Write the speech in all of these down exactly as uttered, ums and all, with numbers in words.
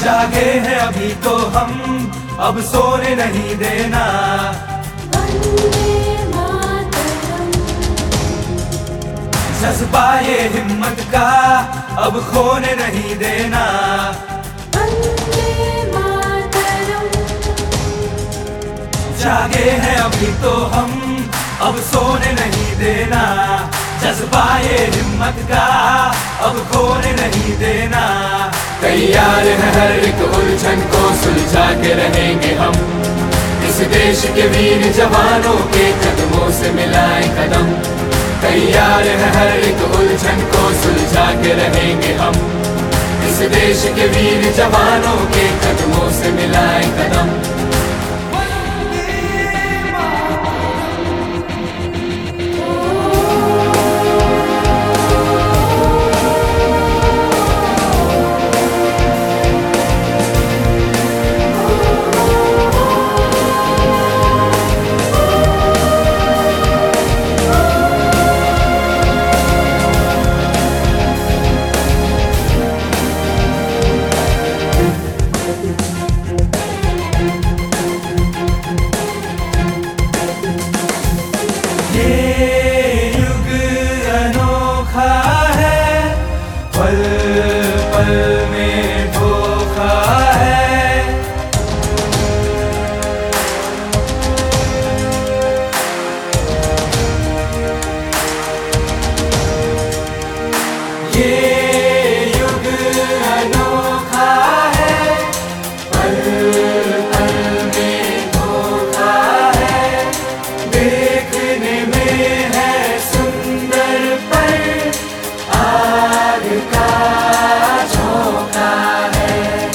जागे हैं अभी तो हम, अब सोने नहीं देना। वंदे मातरम। जज्बा ये हिम्मत का अब खोने नहीं देना। वंदे मातरम। जागे हैं अभी तो हम, अब सोने नहीं देना। जज्बा ये हिम्मत का अब खोने नहीं देना। तैयार है हर एक उलझन को सुलझा के रहेंगे हम, इस देश के वीर जवानों के कदमों से मिलाएं कदम। तैयार है हर एक उलझन को सुलझा के रहेंगे हम, इस देश के वीर जवानों के कदमों से मिलाएं कदम। पल पल में धोखा है, ये युग अनोखा है। पल पल में धोखा है, देखने में है सुंदर पर आग का झोंका है।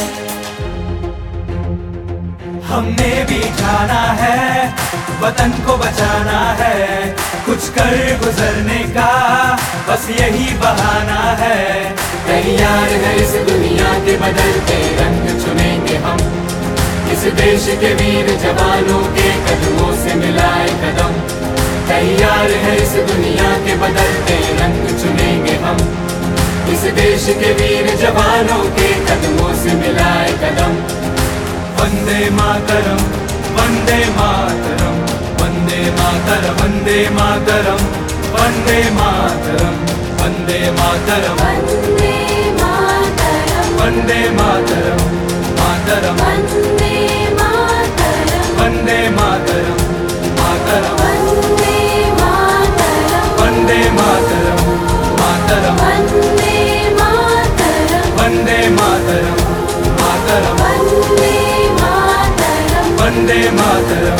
हमने भी जाना है, वतन को बचाना है, कुछ कर गुजरने का बस यही बहाना है। तैयार है इस दुनिया के बदलते रंग चुनेंगे हम, इस देश के वीर जवानों के कदमों से मिलाए कदम। तैयार है इस दुनिया के बदलते रंग चुनेंगे हम, इस देश के वीर जवानों के कदमों से मिलाए कदम। वंदे मातरम, वंदे मातरम, वंदे मातरम, वंदे मातरम, वंदे मातरम, वंदे मातरम, वंदे मातरम। वंदे मातरम, मातरम, वंदे मातरम। वंदे मातरम, मातरम, वंदे मातरम। वंदे मातरम, मातरम, वंदे मातरम। वंदे मातरम, मातरम, वंदे मातरम। वंदे मातरम,